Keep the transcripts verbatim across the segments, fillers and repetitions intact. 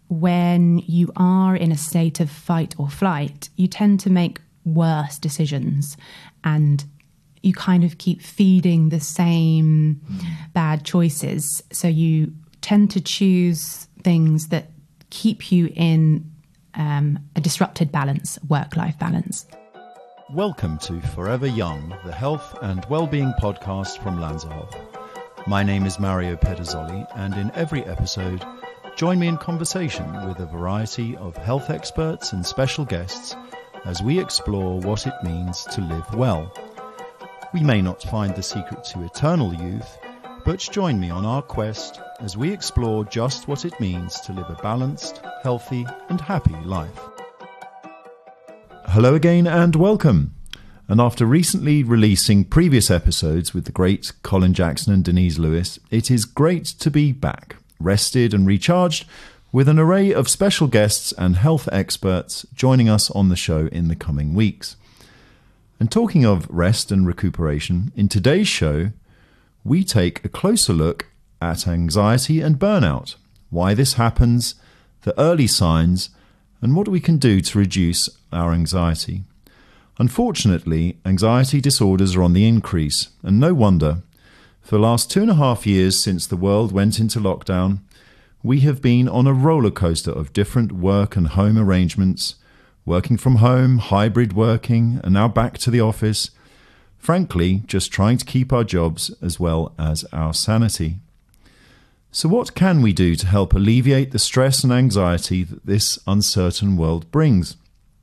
when you are in a state of fight or flight, you tend to make worse decisions, and you kind of keep feeding the same mm. bad choices. So you tend to choose things that keep you in um, a disrupted balance, work-life balance. Welcome to Forever Young, the health and well-being podcast from Lanzerhof. My name is Mario Pederzoli, and in every episode, join me in conversation with a variety of health experts and special guests as we explore what it means to live well. We may not find the secret to eternal youth, but join me on our quest as we explore just what it means to live a balanced, healthy, and happy life. Hello again and welcome. And after recently releasing previous episodes with the great Colin Jackson and Denise Lewis, it is great to be back, rested and recharged, with an array of special guests and health experts joining us on the show in the coming weeks. And talking of rest and recuperation, in today's show, we take a closer look at anxiety and burnout, why this happens, the early signs, and what we can do to reduce our anxiety. Unfortunately, anxiety disorders are on the increase, and no wonder. For the last two and a half years since the world went into lockdown, we have been on a roller coaster of different work and home arrangements, working from home, hybrid working, and now back to the office. Frankly, just trying to keep our jobs as well as our sanity. So what can we do to help alleviate the stress and anxiety that this uncertain world brings?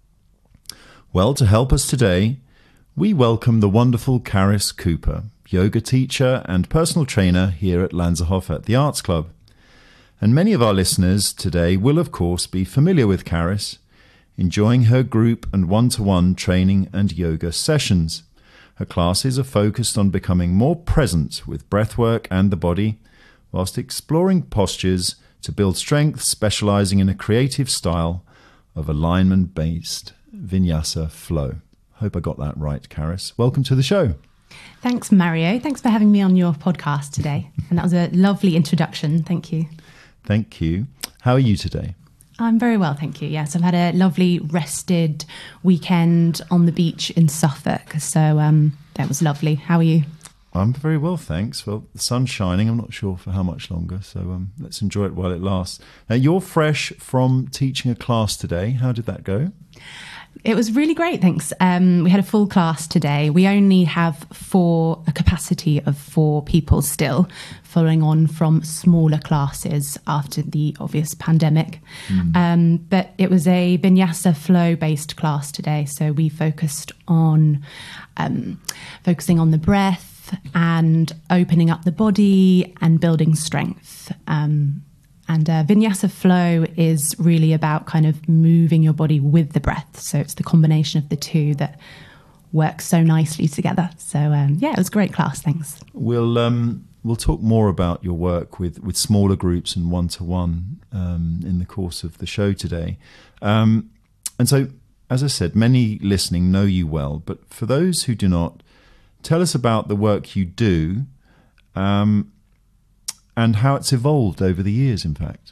Well, to help us today, we welcome the wonderful Caris Cooper, yoga teacher and personal trainer here at Lanzerhof at the Arts Club. And many of our listeners today will, of course, be familiar with Caris, enjoying her group and one-to-one training and yoga sessions. Her classes are focused on becoming more present with breathwork and the body, whilst exploring postures to build strength, specializing in a creative style of alignment-based Vinyasa flow. Hope I got that right, Caris. Welcome to the show. Thanks, Mario. Thanks for having me on your podcast today. And that was a lovely introduction. Thank you. Thank you. How are you today? I'm very well, thank you. Yes, I've had a lovely rested weekend on the beach in Suffolk. So um, that was lovely. How are you? I'm very well, thanks. Well, the sun's shining. I'm not sure for how much longer. So um, let's enjoy it while it lasts. Now, you're fresh from teaching a class today. How did that go? It was really great, thanks. Um, we had a full class today. We only have four, a capacity of four people still, following on from smaller classes after the obvious pandemic. Mm. Um, but it was a Vinyasa flow-based class today. So we focused on um, focusing on the breath and opening up the body and building strength. Um And uh, Vinyasa flow is really about kind of moving your body with the breath. So it's the combination of the two that works so nicely together. So um, yeah, it was a great class. Thanks. We'll um, we'll talk more about your work with, with smaller groups and one-to-one um, in the course of the show today. Um, and so, as I said, many listening know you well. But for those who do not, tell us about the work you do. Um, And how it's evolved over the years, in fact.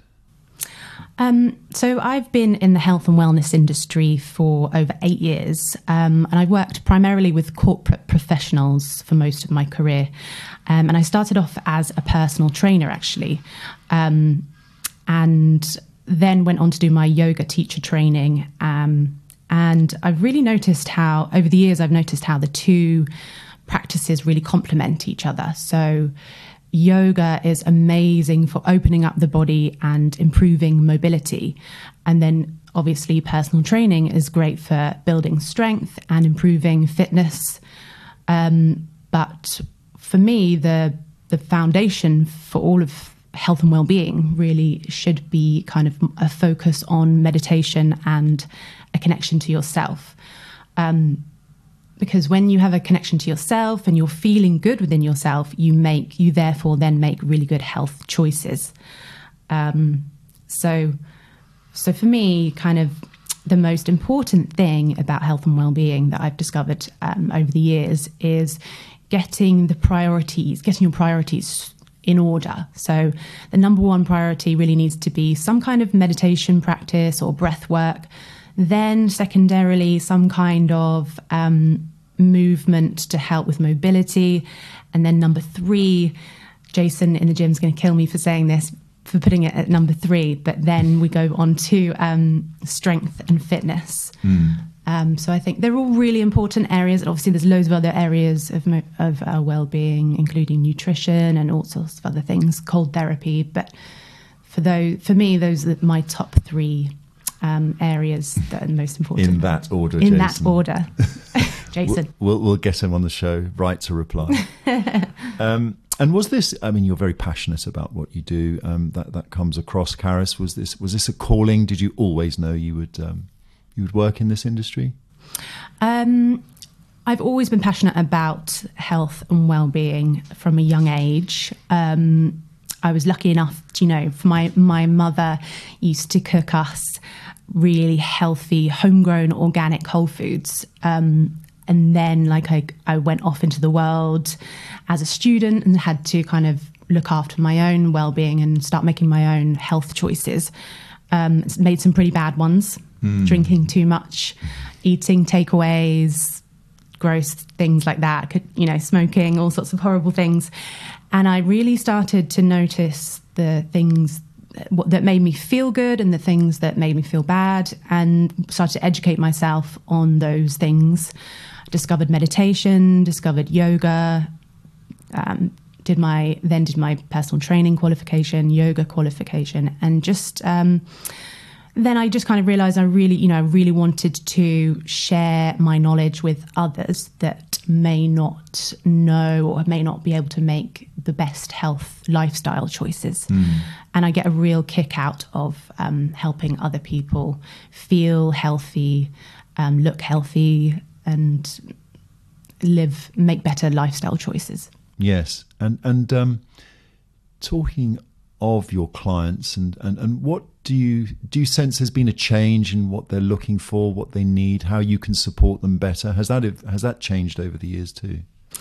Um, so I've been in the health and wellness industry for over eight years. Um, and I've worked primarily with corporate professionals for most of my career. Um, and I started off as a personal trainer, actually. Um, and then went on to do my yoga teacher training. Um, and I've really noticed how, over the years, I've noticed how the two practices really complement each other. So yoga is amazing for opening up the body and improving mobility. And then obviously personal training is great for building strength and improving fitness. Um, but for me, the the foundation for all of health and well-being really should be kind of a focus on meditation and a connection to yourself. Um, Because when you have a connection to yourself and you're feeling good within yourself, you make you therefore then make really good health choices. Um, so, so for me, kind of the most important thing about health and well-being that I've discovered um, over the years is getting the priorities, getting your priorities in order. So the number one priority really needs to be some kind of meditation practice or breath work. Then secondarily, some kind of um, movement to help with mobility. And then number three, Jason in the gym is going to kill me for saying this, for putting it at number three, but then we go on to um, strength and fitness. Mm. Um, so I think they're all really important areas. And obviously there's loads of other areas of, mo- of our well-being, including nutrition and all sorts of other things, cold therapy. But for those, for me, those are my top three um, areas that are the most important. In that order, In Jason. that order. Jason. We'll, we'll, we'll get him on the show, right to reply. um, and was this, I mean, you're very passionate about what you do. Um, that, that comes across, Caris. Was this, was this a calling? Did you always know you would... Um, you would work in this industry? Um, I've always been passionate about health and well-being from a young age. Um, I was lucky enough, you know, for my, my mother used to cook us really healthy, homegrown, organic whole foods. Um, and then like I, I went off into the world as a student and had to kind of look after my own well-being and start making my own health choices. Um, made some pretty bad ones. Mm. Drinking too much, eating takeaways, gross things like that, could, you know, smoking, all sorts of horrible things. And I really started to notice the things that, that made me feel good and the things that made me feel bad, and started to educate myself on those things. Discovered meditation, discovered yoga, um, did my then did my personal training qualification, yoga qualification, and just... Um, Then I just kind of realised I really, you know, really wanted to share my knowledge with others that may not know or may not be able to make the best health lifestyle choices. Mm. And I get a real kick out of um, helping other people feel healthy, um, look healthy, and live, make better lifestyle choices. Yes. And, and um, talking of your clients and, and, and what do you do you sense there's been a change in what they're looking for, what they need, how you can support them better? Has that has that changed over the years too?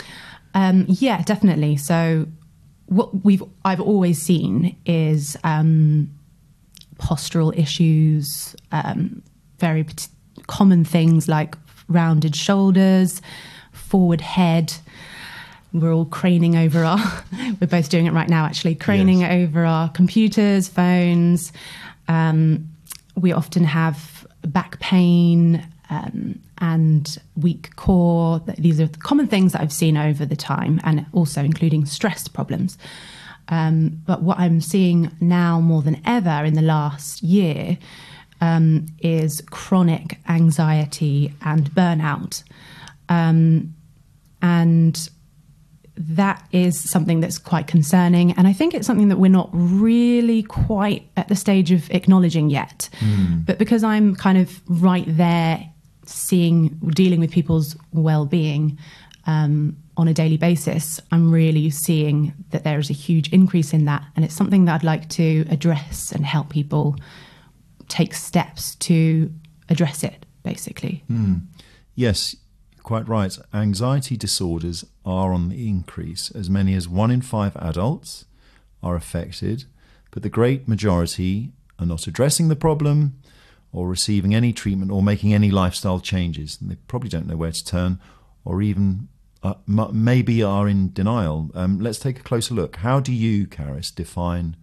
Um, yeah, definitely. So what we've I've always seen is um, postural issues, um, very p- common things like rounded shoulders, forward head. We're all craning over our, we're both doing it right now actually, craning yes. over our computers, phones. Um, we often have back pain um, and weak core. These are the common things that I've seen over the time, and also including stress problems. Um, but what I'm seeing now more than ever in the last year um, is chronic anxiety and burnout. Um, and that is something that's quite concerning. And I think it's something that we're not really quite at the stage of acknowledging yet. Mm. But because I'm kind of right there seeing, dealing with people's well-being um, on a daily basis, I'm really seeing that there is a huge increase in that. And it's something that I'd like to address and help people take steps to address it, basically. Mm. Yes, quite right. Anxiety disorders are on the increase. As many as one in five adults are affected, but the great majority are not addressing the problem or receiving any treatment or making any lifestyle changes. And they probably don't know where to turn, or even uh, m- maybe are in denial. Um, let's take a closer look. How do you, Caris, define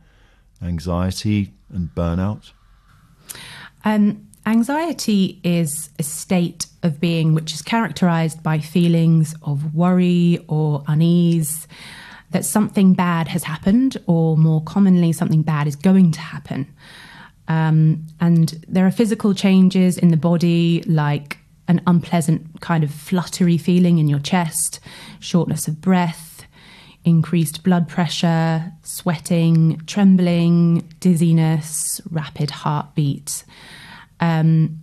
anxiety and burnout? Um, anxiety is a state of being which is characterized by feelings of worry or unease, that something bad has happened, or more commonly, something bad is going to happen. Um, and there are physical changes in the body, like an unpleasant kind of fluttery feeling in your chest, shortness of breath, increased blood pressure, sweating, trembling, dizziness, rapid heartbeat. Um,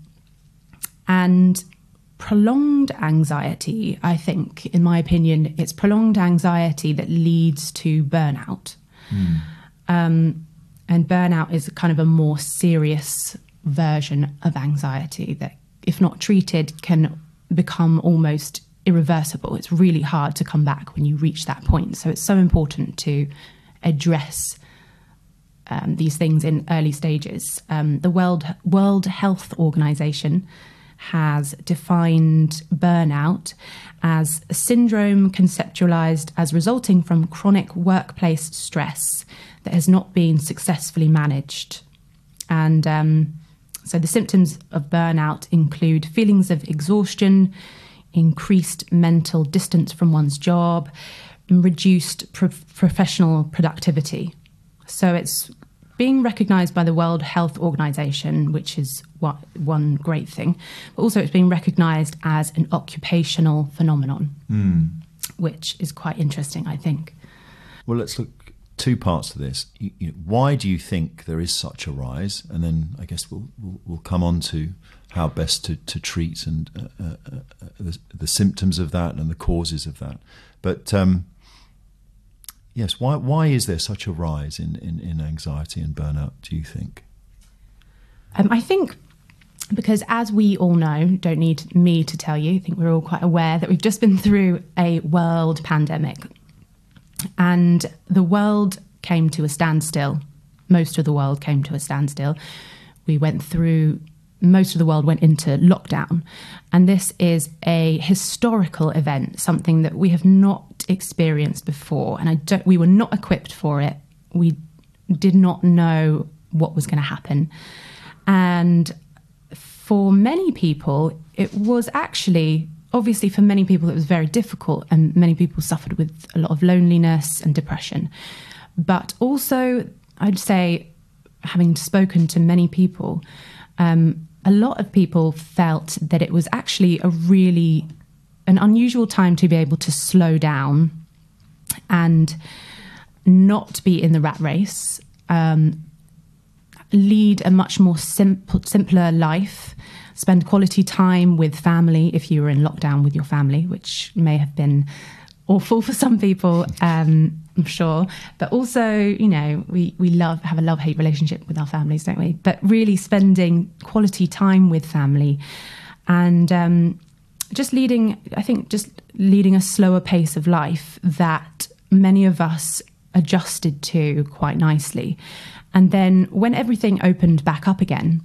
and prolonged anxiety, I think, in my opinion, it's prolonged anxiety that leads to burnout. Mm. Um, and burnout is kind of a more serious version of anxiety that, if not treated, can become almost irreversible. It's really hard to come back when you reach that point. So it's so important to address um, these things in early stages. Um, the World World Health Organization has defined burnout as a syndrome conceptualized as resulting from chronic workplace stress that has not been successfully managed. And um, so the symptoms of burnout include feelings of exhaustion, increased mental distance from one's job, and reduced pro- professional productivity. So it's being recognised by the World Health Organization, which is what, one great thing, but also it's being recognised as an occupational phenomenon, mm. which is quite interesting, I think. Well, let's look two parts to this. You, you know, why do you think there is such a rise? And then I guess we'll we'll, we'll come on to how best to, to treat and uh, uh, uh, the, the symptoms of that and the causes of that. But um, yes, why why is there such a rise in, in, in anxiety and burnout, do you think? Um, I think because, as we all know, don't need me to tell you, I think we're all quite aware that we've just been through a world pandemic. And the world came to a standstill. Most of the world came to a standstill. We went through, most of the world went into lockdown. And this is a historical event, something that we have not experienced before. And I don't, we were not equipped for it. We did not know what was going to happen. And for many people, it was actually... Obviously, for many people, it was very difficult, and many people suffered with a lot of loneliness and depression. But also, I'd say, having spoken to many people, um, a lot of people felt that it was actually a really an unusual time to be able to slow down and not be in the rat race, um, lead a much more simple, simpler life, spend quality time with family if you were in lockdown with your family, which may have been awful for some people, um, I'm sure. But also, you know, we, we love have a love-hate relationship with our families, don't we? But really spending quality time with family and um, just leading, I think, just leading a slower pace of life that many of us adjusted to quite nicely. And then when everything opened back up again,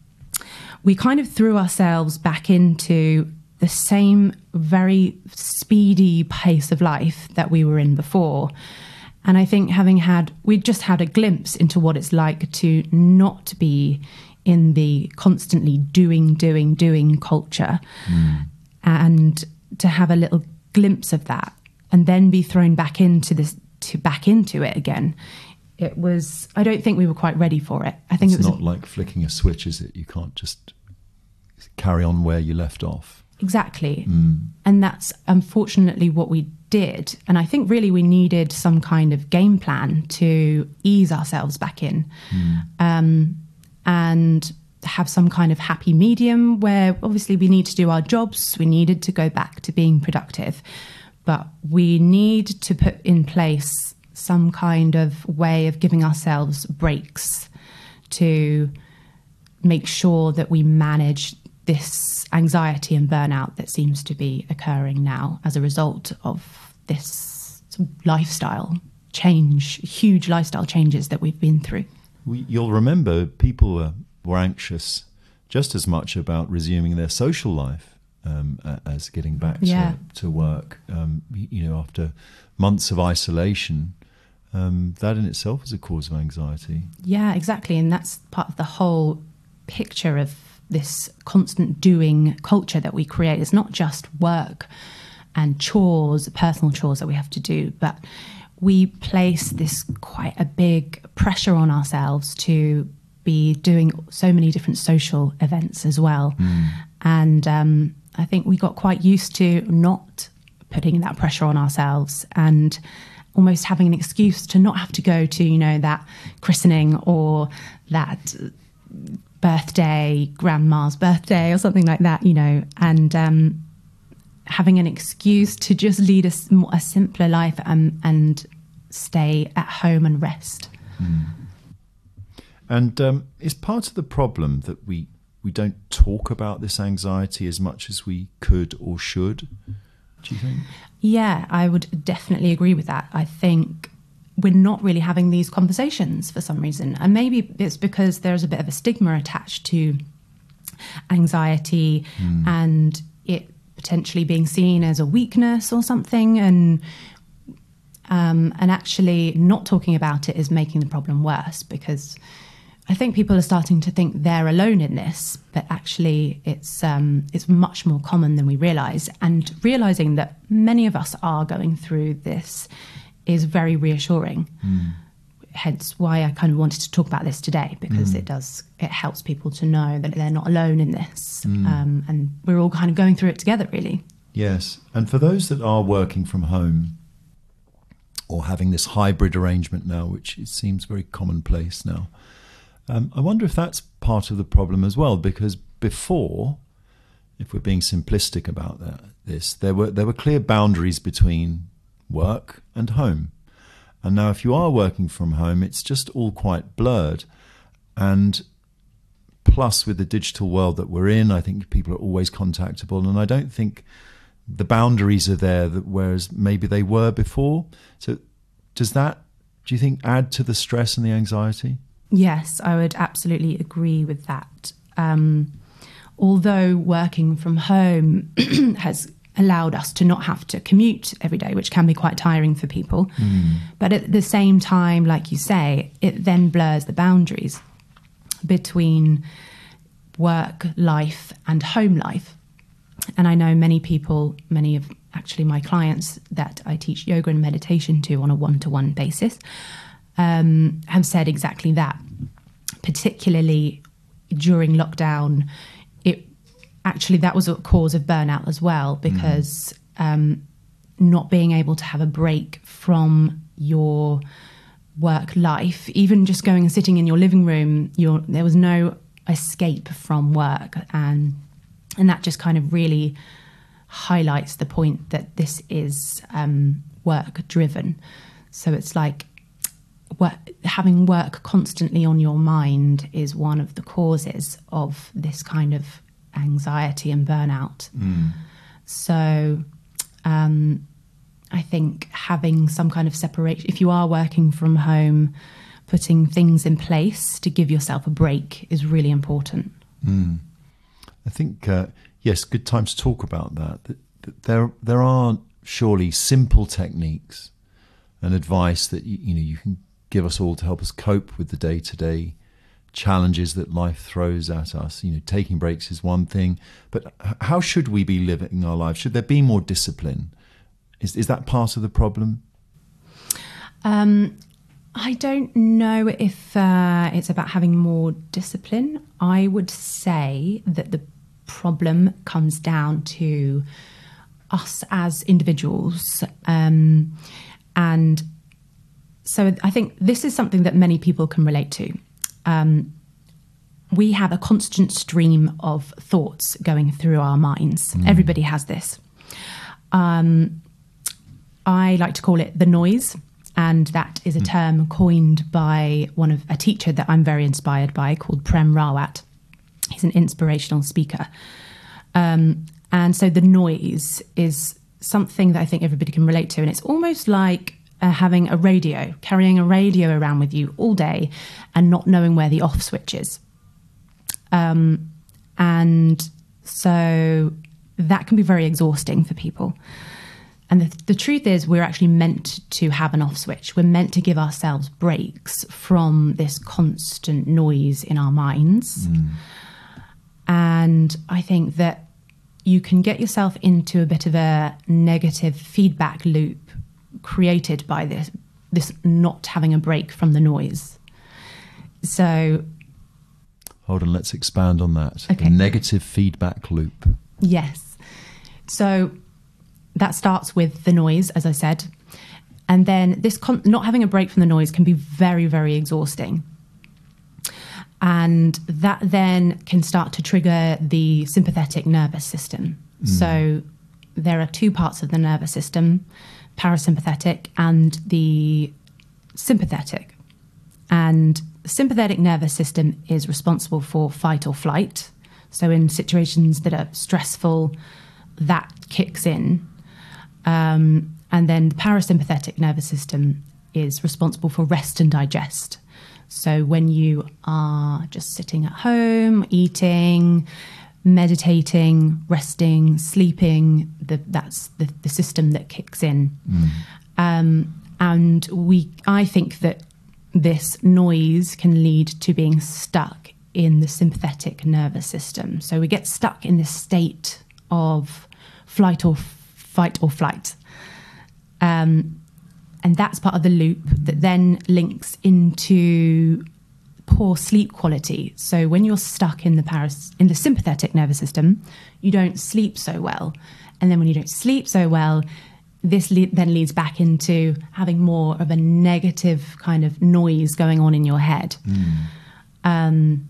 we kind of threw ourselves back into the same very speedy pace of life that we were in before. And I think having had, we just had a glimpse into what it's like to not be in the constantly doing, doing, doing culture, mm. and to have a little glimpse of that and then be thrown back into this, to back into it again. It was, I don't think we were quite ready for it. I think it's it was not like flicking a switch, is it? You can't just carry on where you left off. Exactly. Mm. And that's unfortunately what we did. And I think really we needed some kind of game plan to ease ourselves back in, mm. um, and have some kind of happy medium where obviously we need to do our jobs. We needed to go back to being productive, but we need to put in place some kind of way of giving ourselves breaks to make sure that we manage this anxiety and burnout that seems to be occurring now as a result of this lifestyle change, huge lifestyle changes that we've been through. We, you'll remember people were, were anxious just as much about resuming their social life um, as getting back yeah. to, to work. Um, you know, after months of isolation, Um, that in itself is a cause of anxiety. Yeah, exactly. And that's part of the whole picture of this constant doing culture that we create. It's not just work and chores, personal chores that we have to do, but we place this quite a big pressure on ourselves to be doing so many different social events as well. Mm. And um, I think we got quite used to not putting that pressure on ourselves and almost having an excuse to not have to go to, you know, that christening or that birthday, grandma's birthday or something like that, you know, and um, having an excuse to just lead a, a simpler life and, and stay at home and rest. Mm. And um, is part of the problem that we, we don't talk about this anxiety as much as we could or should, do you think? Yeah, I would definitely agree with that. I think we're not really having these conversations for some reason. And maybe it's because there's a bit of a stigma attached to anxiety mm. and it potentially being seen as a weakness or something. And um, and actually not talking about it is making the problem worse, because I think people are starting to think they're alone in this, but actually it's um, it's much more common than we realise. And realising that many of us are going through this is very reassuring. Mm. Hence why I kind of wanted to talk about this today, because mm. it does it helps people to know that they're not alone in this, mm. um, and we're all kind of going through it together, really. Yes, and for those that are working from home or having this hybrid arrangement now, which it seems very commonplace now, Um, I wonder if that's part of the problem as well, because before, if we're being simplistic about that, this, there were there were clear boundaries between work and home. And now if you are working from home, it's just all quite blurred. And plus with the digital world that we're in, I think people are always contactable. And I don't think the boundaries are there, that whereas maybe they were before. So does that, do you think, add to the stress and the anxiety? Yes, I would absolutely agree with that. Um, although working from home has allowed us to not have to commute every day, which can be quite tiring for people. Mm. But at the same time, like you say, it then blurs the boundaries between work life and home life. And I know many people, many of actually my clients that I teach yoga and meditation to on a one-to-one basis, Um, have said exactly that. Particularly during lockdown, it actually that was a cause of burnout as well, because mm. um, not being able to have a break from your work life, even just going and sitting in your living room, you're, there was no escape from work, and and that just kind of really highlights the point that this is um, work driven. So it's like, Work, having work constantly on your mind is one of the causes of this kind of anxiety and burnout. Mm. So um, I think having some kind of separation, if you are working from home, putting things in place to give yourself a break is really important. Mm. I think, uh, yes, good time to talk about that. that, that there, there are surely simple techniques and advice that you, you know you can give us all to help us cope with the day-to-day challenges that life throws at us. You know, taking breaks is one thing, but how should we be living our lives? Should there be more discipline? Is is that part of the problem? Um, I don't know if uh, it's about having more discipline. I would say that the problem comes down to us as individuals, um, and so I think this is something that many people can relate to. Um, we have a constant stream of thoughts going through our minds. Mm. Everybody has this. Um, I like to call it the noise, and that is a mm. term coined by one of a teacher that I'm very inspired by called Prem Rawat. He's an inspirational speaker. Um, and so the noise is something that I think everybody can relate to, and it's almost like Uh, having a radio, carrying a radio around with you all day and not knowing where the off switch is. Um, and so that can be very exhausting for people. And the, the truth is, we're actually meant to have an off switch. We're meant to give ourselves breaks from this constant noise in our minds. Mm. And I think that you can get yourself into a bit of a negative feedback loop created by this this not having a break from the noise. So hold on, let's expand on that. Okay. The negative feedback loop. Yes. So that starts with the noise, as I said, and then this con- not having a break from the noise can be very, very exhausting, and that then can start to trigger the sympathetic nervous system. Mm. So there are two parts of the nervous system, parasympathetic and the sympathetic. And the sympathetic nervous system is responsible for fight or flight. So in situations that are stressful, that kicks in. Um, and then the parasympathetic nervous system is responsible for rest and digest. So when you are just sitting at home, eating, meditating, resting, sleeping, the, that's the, the system that kicks in. Mm. Um, and we, I think that this noise can lead to being stuck in the sympathetic nervous system. So we get stuck in this state of flight or fight or flight. Um, and that's part of the loop that then links into poor sleep quality. So when you're stuck in the paras- in the sympathetic nervous system, you don't sleep so well. And then when you don't sleep so well, this le- then leads back into having more of a negative kind of noise going on in your head. Mm. Um,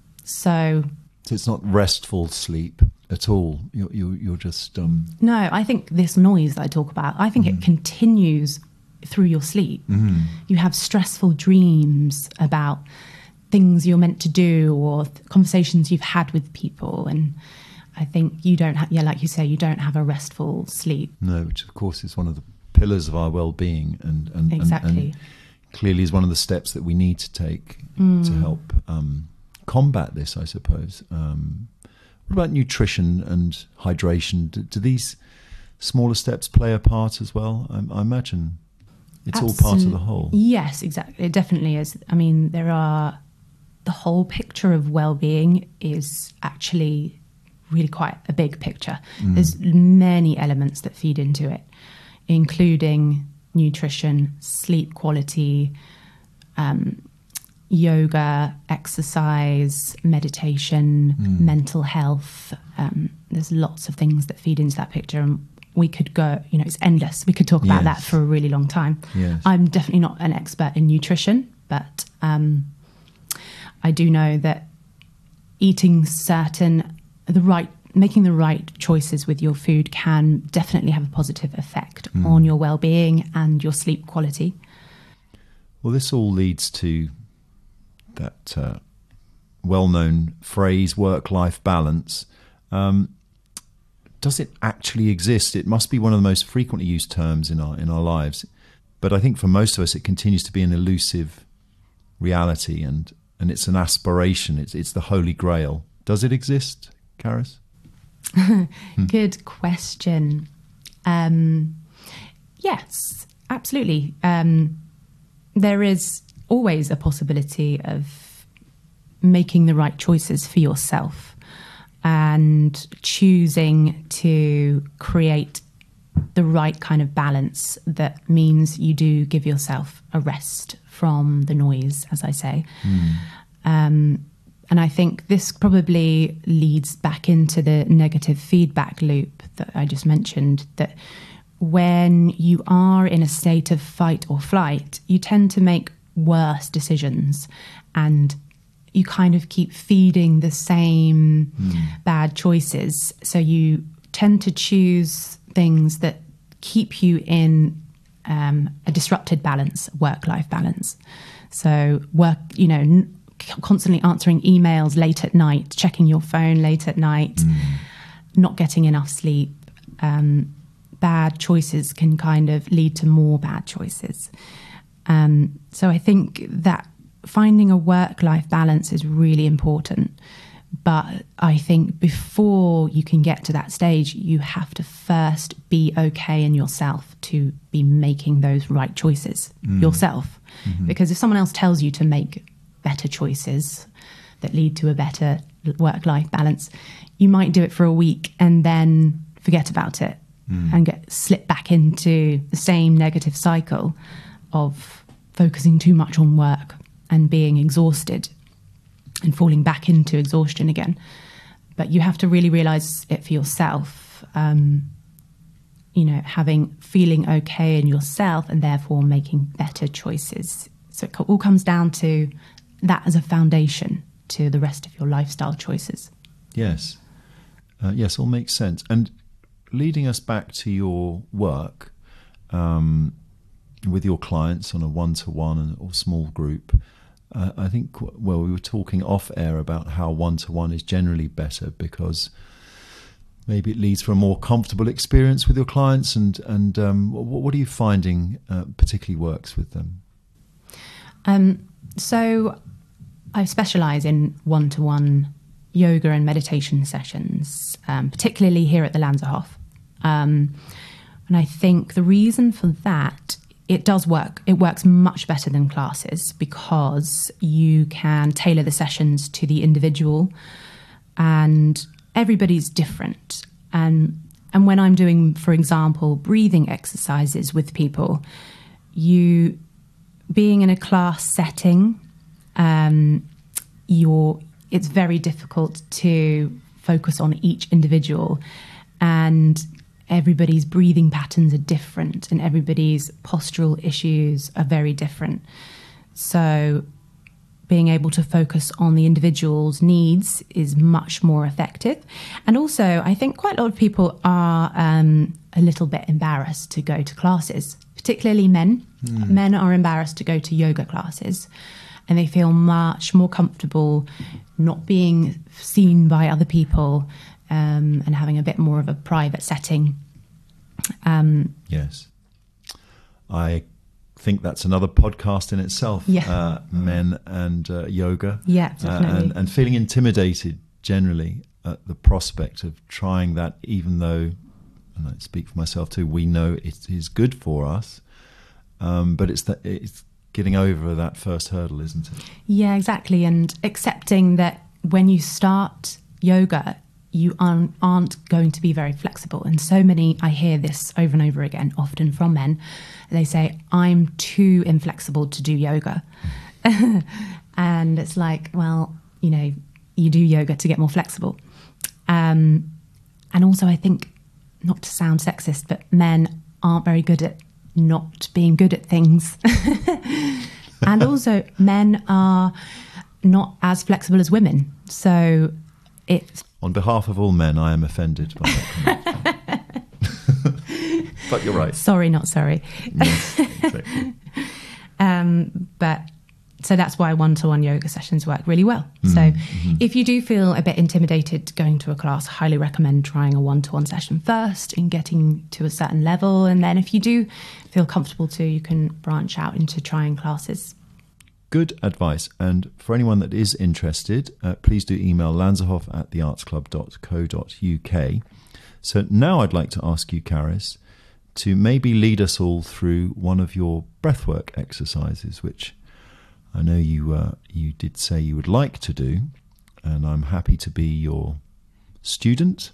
so, so it's not restful sleep at all. You're, you're, you're just... Um... No, I think this noise that I talk about, I think mm. it continues through your sleep. Mm. You have stressful dreams about things you're meant to do or th- conversations you've had with people. And I think you don't have, yeah, like you say, you don't have a restful sleep. No, which of course is one of the pillars of our well-being and, and, exactly. and, and clearly is one of the steps that we need to take mm. to help um, combat this, I suppose. Um, what about nutrition and hydration? Do, do these smaller steps play a part as well? I, I imagine it's Absolutely. all part of the whole. Yes, exactly. It definitely is. I mean, there are... The whole picture of well-being is actually really quite a big picture. Mm. There's many elements that feed into it, including nutrition, sleep quality, um, yoga, exercise, meditation, mm. mental health. Um, there's lots of things that feed into that picture, and we could go, you know, it's endless. We could talk about yes. that for a really long time. Yes. I'm definitely not an expert in nutrition, but um, I do know that eating certain, the right, making the right choices with your food can definitely have a positive effect mm. on your well-being and your sleep quality. Well, this all leads to that uh, well-known phrase, work-life balance. Um, does it actually exist? It must be one of the most frequently used terms in our in our lives. But I think for most of us, it continues to be an elusive reality, and and it's an aspiration. It's it's the holy grail. Does it exist, Carys? Good question. Um, yes, absolutely. Um, there is always a possibility of making the right choices for yourself and choosing to create the right kind of balance that means you do give yourself a rest from the noise, as I say. Mm. Um, and I think this probably leads back into the negative feedback loop that I just mentioned, that when you are in a state of fight or flight, you tend to make worse decisions, and you kind of keep feeding the same mm. bad choices. So you tend to choose things that keep you in um, a disrupted balance, work-life balance. So work, you know, n- constantly answering emails late at night, checking your phone late at night, mm. not getting enough sleep. Um, bad choices can kind of lead to more bad choices. Um, so I think that finding a work-life balance is really important. But I think before you can get to that stage, you have to first be okay in yourself to be making those right choices mm. yourself. Mm-hmm. Because if someone else tells you to make better choices that lead to a better work-life balance, you might do it for a week and then forget about it mm. and get slip back into the same negative cycle of focusing too much on work and being exhausted and falling back into exhaustion again. But you have to really realise it for yourself, um, you know, having, feeling okay in yourself and therefore making better choices. So it all comes down to that as a foundation to the rest of your lifestyle choices. Yes. Uh, yes, all makes sense. And leading us back to your work um, with your clients on a one-to-one or small group, Uh, I think, well, we were talking off air about how one-to-one is generally better because maybe it leads for a more comfortable experience with your clients, and and um, what, what are you finding uh, particularly works with them? Um, so I specialise in one-to-one yoga and meditation sessions, um, particularly here at the Lanzerhof. Um, and I think the reason for that, it does work. It works much better than classes because you can tailor the sessions to the individual, and everybody's different. And and when I'm doing, for example, breathing exercises with people, you being in a class setting, um, you're it's very difficult to focus on each individual, and everybody's breathing patterns are different and everybody's postural issues are very different. So being able to focus on the individual's needs is much more effective. And also, I think quite a lot of people are um, a little bit embarrassed to go to classes, particularly men. Mm. Men are embarrassed to go to yoga classes, and they feel much more comfortable not being seen by other people, um, and having a bit more of a private setting. Um, yes. I think that's another podcast in itself. Yeah. Uh, men and uh, yoga. Yeah, definitely. Uh, and, and feeling intimidated generally at the prospect of trying that, even though, and I speak for myself too, we know it is good for us. Um, but it's that it's getting over that first hurdle, isn't it? Yeah, exactly. And accepting that when you start yoga, you aren't, aren't going to be very flexible. And so many, I hear this over and over again, often from men. They say, I'm too inflexible to do yoga. And it's like, well, you know, you do yoga to get more flexible. Um, and also, I think, not to sound sexist, but men aren't very good at not being good at things. And also, men are not as flexible as women. So it's... On behalf of all men, I am offended by that comment. But you're right. Sorry, not sorry. Yes, exactly. um, but so that's why one-to-one yoga sessions work really well. Mm, so mm-hmm. if you do feel a bit intimidated going to a class, I highly recommend trying a one-to-one session first and getting to a certain level. And then if you do feel comfortable to, you can branch out into trying classes. Good advice. And for anyone that is interested, uh, please do email lanzerhof at the arts club dot co dot uk. So now I'd like to ask you, Caris, to maybe lead us all through one of your breathwork exercises, which I know you uh, you did say you would like to do, and I'm happy to be your student.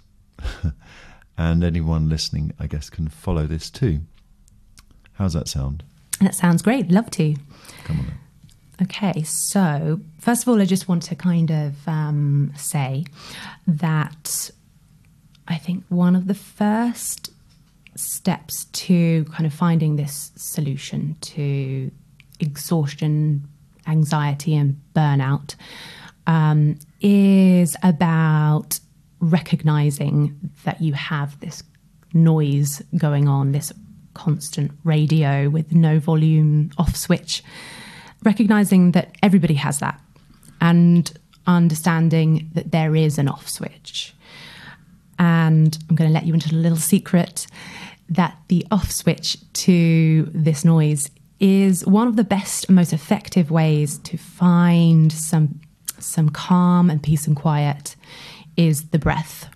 And anyone listening, I guess, can follow this too. How's that sound? That sounds great. Love to. Come on then. Okay, so first of all, I just want to kind of um, say that I think one of the first steps to kind of finding this solution to exhaustion, anxiety and burnout um, is about recognizing that you have this noise going on, this constant radio with no volume off switch. Recognizing that everybody has that, and understanding that there is an off switch. And I'm going to let you into a little secret that the off switch to this noise is one of the best and most effective ways to find some some calm and peace and quiet is the breath.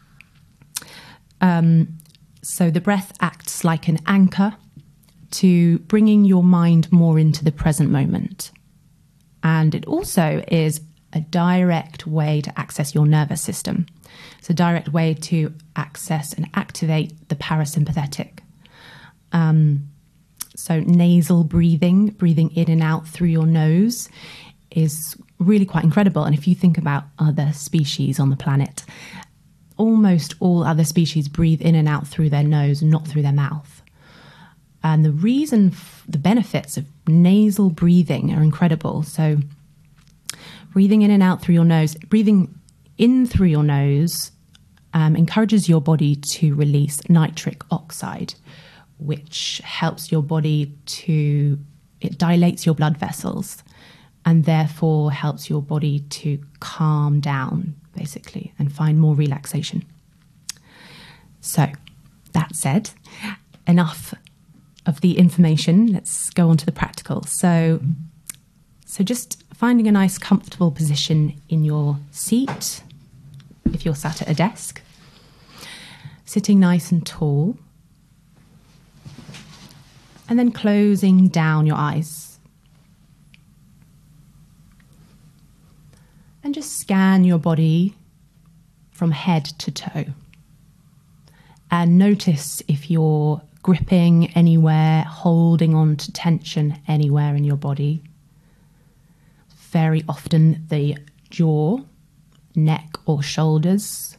Um, so the breath acts like an anchor to bringing your mind more into the present moment. And it also is a direct way to access your nervous system. It's a direct way to access and activate the parasympathetic. Um, so nasal breathing, breathing in and out through your nose, is really quite incredible. And if you think about other species on the planet, almost all other species breathe in and out through their nose, not through their mouth. And the reason, f- the benefits of nasal breathing are incredible. So breathing in and out through your nose, breathing in through your nose um, encourages your body to release nitric oxide, which helps your body to, it dilates your blood vessels and therefore helps your body to calm down, basically, and find more relaxation. So, that said, enough of the information. Let's go on to the practical. So, so just finding a nice comfortable position in your seat, if you're sat at a desk, sitting nice and tall, and then closing down your eyes. And just scan your body from head to toe. And notice if you're gripping anywhere, holding on to tension anywhere in your body. Very often the jaw, neck or shoulders.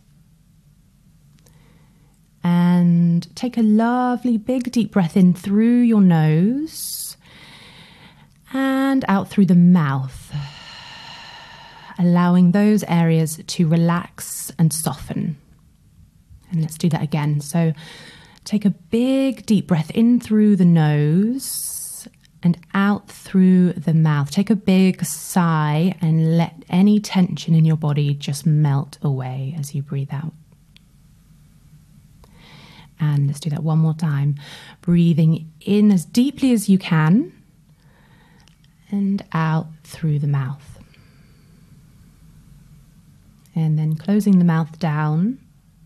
And take a lovely big deep breath in through your nose and out through the mouth, allowing those areas to relax and soften. And let's do that again. So take a big deep breath in through the nose and out through the mouth. Take a big sigh and let any tension in your body just melt away as you breathe out. And let's do that one more time. Breathing in as deeply as you can and out through the mouth. And then closing the mouth down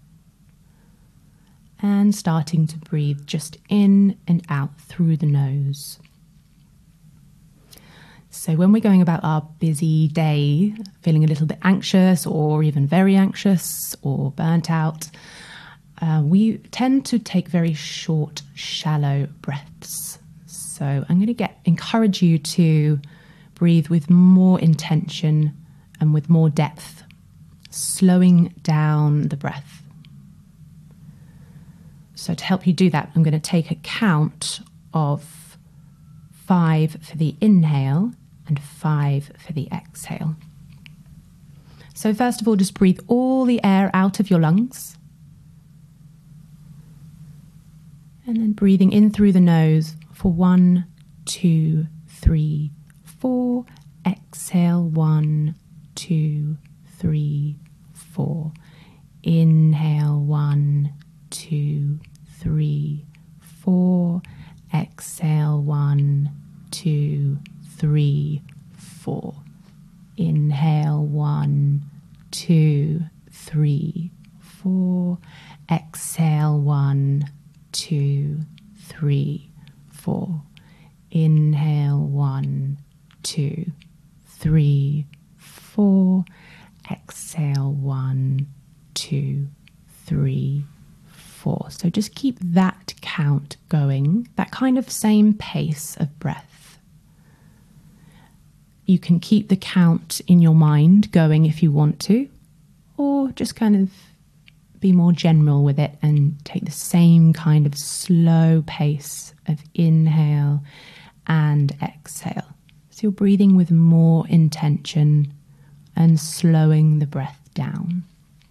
and starting to breathe just in and out through the nose. So when we're going about our busy day, feeling a little bit anxious or even very anxious or burnt out, uh, we tend to take very short, shallow breaths. So I'm going to get encourage you to breathe with more intention and with more depth, slowing down the breath. So to help you do that, I'm going to take a count of five for the inhale and five for the exhale. So first of all, just breathe all the air out of your lungs. And then breathing in through the nose for one, two, three, four. Exhale, one, two, three, four. Inhale, one, two, three, four. Exhale, one, two, three, four. Inhale, one, two, three, four. Exhale, one, two, three, four. Inhale, one, two, three, four. Exhale, one, two, three, four. So just keep that count going, that kind of same pace of breath. You can keep the count in your mind going if you want to, or just kind of be more general with it and take the same kind of slow pace of inhale and exhale. So you're breathing with more intention and slowing the breath down.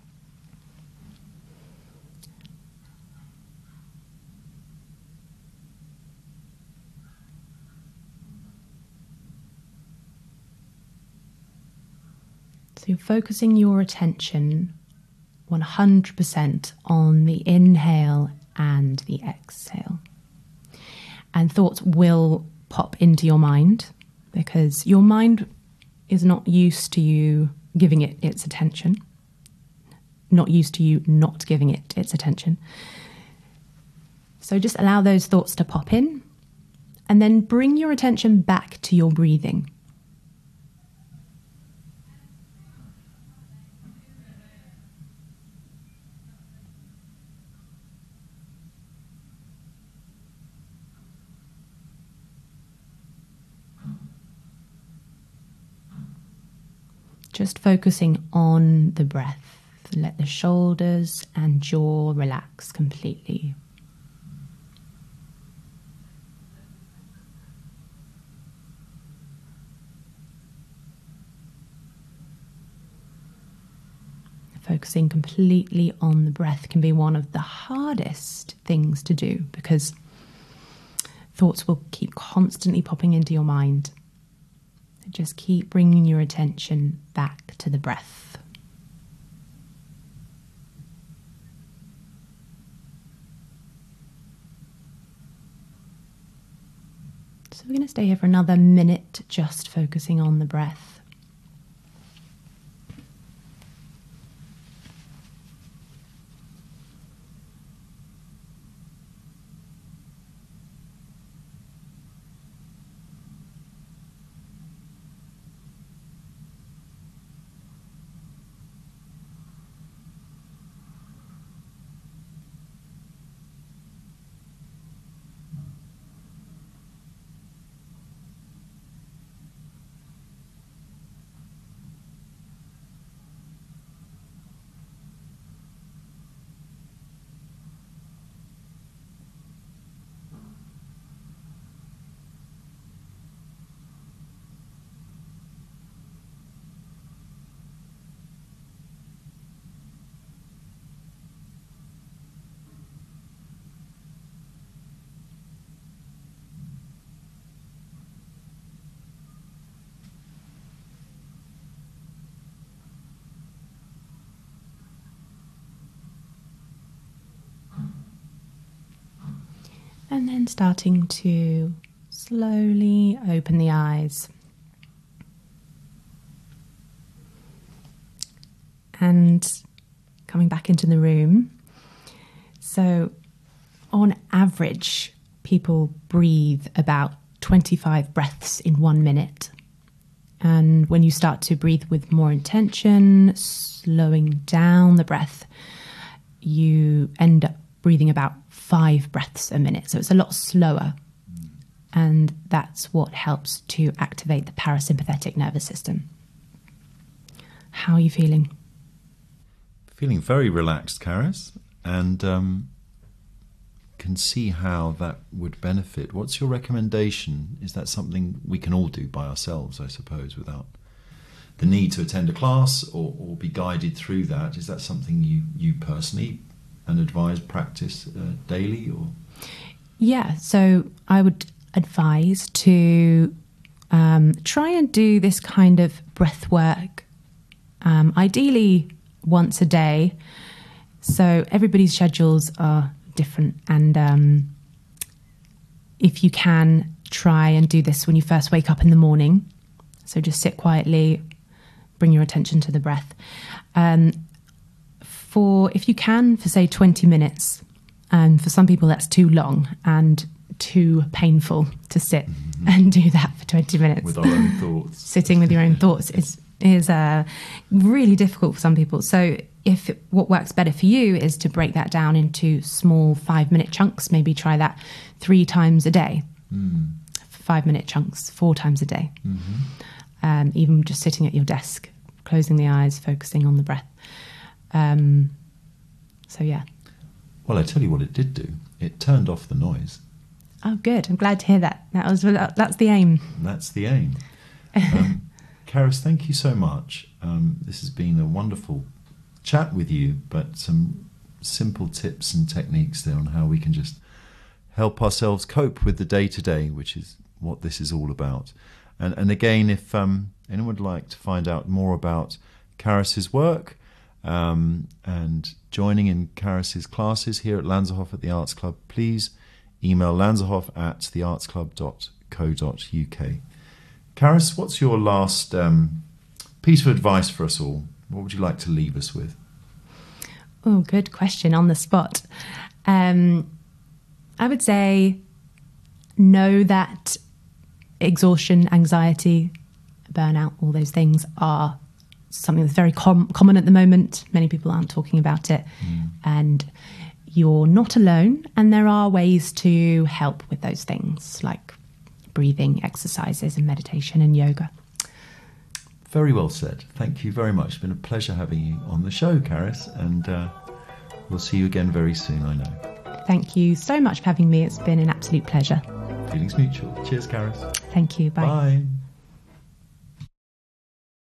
So you're focusing your attention one hundred percent on the inhale and the exhale. And thoughts will pop into your mind because your mind is not used to you giving it its attention, not used to you not giving it its attention. So just allow those thoughts to pop in and then bring your attention back to your breathing. Just focusing on the breath. Let the shoulders and jaw relax completely. Focusing completely on the breath can be one of the hardest things to do because thoughts will keep constantly popping into your mind. Just keep bringing your attention back to the breath. So we're going to stay here for another minute, just focusing on the breath. And then starting to slowly open the eyes. And coming back into the room. So on average, people breathe about twenty-five breaths in one minute. And when you start to breathe with more intention, slowing down the breath, you end up breathing about five breaths a minute. So it's a lot slower. Mm. And that's what helps to activate the parasympathetic nervous system. How are you feeling? Feeling very relaxed, Caris, and um, can see how that would benefit. What's your recommendation? Is that something we can all do by ourselves, I suppose, without the need to attend a class or, or be guided through that? Is that something you, you personally and advise practice uh, daily? Or yeah, so I would advise to um, try and do this kind of breath work, um, ideally once a day. So everybody's schedules are different, and um, if you can, try and do this when you first wake up in the morning. So just sit quietly, bring your attention to the breath. Um, For, if you can, for say twenty minutes, and for some people that's too long and too painful to sit mm-hmm. and do that for twenty minutes. With our own thoughts. Sitting with your own thoughts is, is uh, really difficult for some people. So if it, what works better for you is to break that down into small five-minute chunks, maybe try that three times a day. Mm. Five-minute chunks, four times a day. Mm-hmm. Um, even just sitting at your desk, closing the eyes, focusing on the breath. Um, so yeah. Well, I tell you what it did do. It turned off the noise. Oh, good. I'm glad to hear that. That was that's the aim. That's the aim. Um, Caris, thank you so much. Um, this has been a wonderful chat with you, but some simple tips and techniques there on how we can just help ourselves cope with the day-to-day, which is what this is all about. And, and again, if um, anyone would like to find out more about Caris's work, Um, and joining in Caris's classes here at Lanzerhof at the Arts Club, please email lanzerhof at theartsclub dot co dot uk. Caris, what's your last um, piece of advice for us all? What would you like to leave us with? Oh, good question on the spot. Um, I would say know that exhaustion, anxiety, burnout, all those things are something that's very com- common at the moment. Many people aren't talking about it. Mm. And you're not alone. And there are ways to help with those things, like breathing exercises and meditation and yoga. Very well said. Thank you very much. It's been a pleasure having you on the show, Caris. And uh, we'll see you again very soon, I know. Thank you so much for having me. It's been an absolute pleasure. Feelings mutual. Cheers, Caris. Thank you. Bye. Bye.